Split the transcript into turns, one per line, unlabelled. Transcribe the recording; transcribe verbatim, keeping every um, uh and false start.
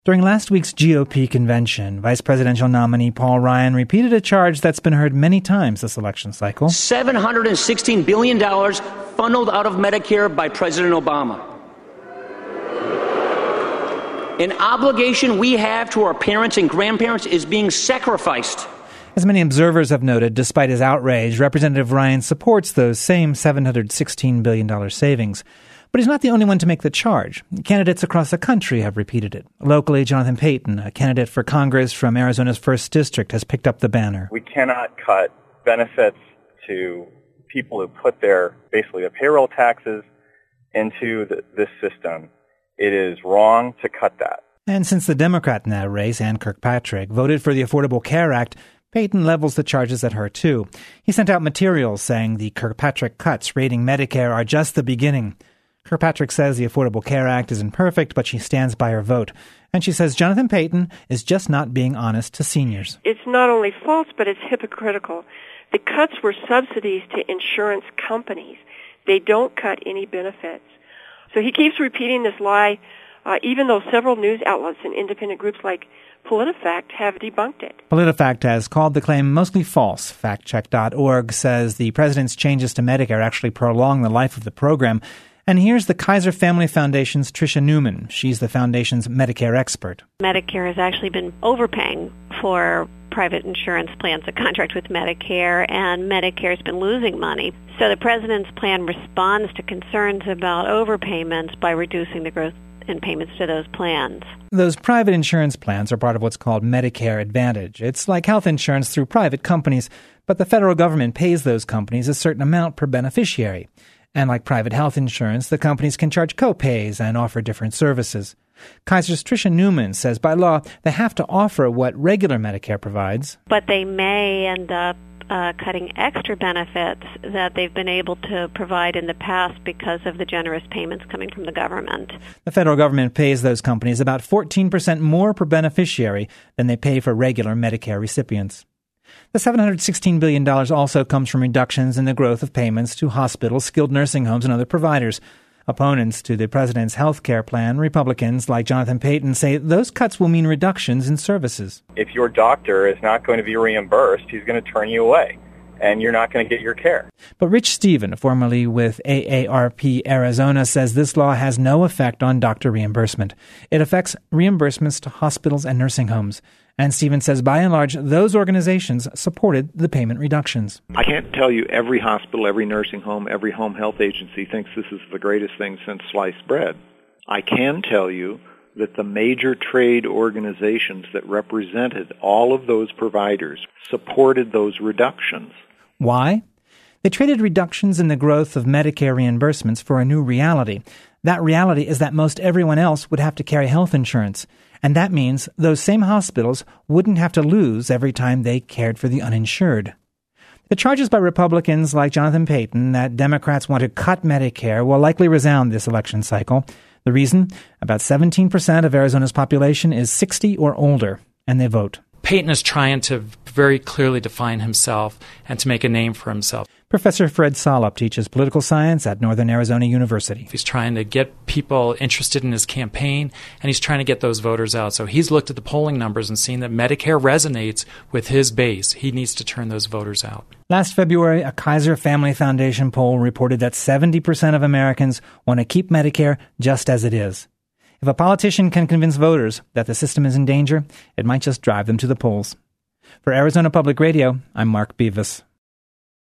During last week's G O P convention, vice presidential nominee Paul Ryan repeated a charge that's been heard many times this election cycle.
seven hundred sixteen billion dollars funneled out of Medicare by President Obama. An obligation we have to our parents and grandparents is being sacrificed.
As many observers have noted, despite his outrage, Representative Ryan supports those same seven hundred sixteen billion dollars savings. But he's not the only one to make the charge. Candidates across the country have repeated it. Locally, Jonathan Payton, a candidate for Congress from Arizona's first District, has picked up the banner.
We cannot cut benefits to people who put their, basically, their payroll taxes into the, this system. It is wrong to cut that.
And since the Democrat in that race, Ann Kirkpatrick, voted for the Affordable Care Act, Payton levels the charges at her, too. He sent out materials saying the Kirkpatrick cuts rating Medicare are just the beginning. Kirkpatrick says the Affordable Care Act isn't perfect, but she stands by her vote. And she says Jonathan Payton is just not being honest to seniors.
It's not only false, but it's hypocritical. The cuts were subsidies to insurance companies. They don't cut any benefits. So he keeps repeating this lie, uh, even though several news outlets and independent groups like PolitiFact have debunked it.
PolitiFact has called the claim mostly false. fact check dot org says the president's changes to Medicare actually prolong the life of the program. And here's the Kaiser Family Foundation's Tricia Newman. She's the foundation's Medicare expert.
Medicare has actually been overpaying for private insurance plans that contract with Medicare, and Medicare has been losing money. So the president's plan responds to concerns about overpayments by reducing the growth in payments to those plans.
Those private insurance plans are part of what's called Medicare Advantage. It's like health insurance through private companies, but the federal government pays those companies a certain amount per beneficiary. And like private health insurance, the companies can charge co-pays and offer different services. Kaiser's Tricia Newman says by law they have to offer what regular Medicare provides.
But they may end up uh, cutting extra benefits that they've been able to provide in the past because of the generous payments coming from the government.
The federal government pays those companies about fourteen percent more per beneficiary than they pay for regular Medicare recipients. The seven hundred sixteen billion dollars also comes from reductions in the growth of payments to hospitals, skilled nursing homes, and other providers. Opponents to the president's health care plan, Republicans like Jonathan Payton, say those cuts will mean reductions in services.
If your doctor is not going to be reimbursed, he's going to turn you away, and you're not going to get your care.
But Rich Stephen, formerly with A A R P Arizona, says this law has no effect on doctor reimbursement. It affects reimbursements to hospitals and nursing homes. And Stephen says, by and large, those organizations supported the payment reductions.
I can't tell you every hospital, every nursing home, every home health agency thinks this is the greatest thing since sliced bread. I can tell you that the major trade organizations that represented all of those providers supported those reductions.
Why? They traded reductions in the growth of Medicare reimbursements for a new reality. That reality is that most everyone else would have to carry health insurance. And that means those same hospitals wouldn't have to lose every time they cared for the uninsured. The charges by Republicans like Jonathan Payton that Democrats want to cut Medicare will likely resound this election cycle. The reason? About seventeen percent of Arizona's population is sixty or older, and they vote.
Payton is trying to very clearly define himself and to make a name for himself.
Professor Fred Salup teaches political science at Northern Arizona University.
He's trying to get people interested in his campaign, and he's trying to get those voters out. So he's looked at the polling numbers and seen that Medicare resonates with his base. He needs to turn those voters out.
Last February, a Kaiser Family Foundation poll reported that seventy percent of Americans want to keep Medicare just as it is. If a politician can convince voters that the system is in danger, it might just drive them to the polls. For Arizona Public Radio, I'm Mark Beavis.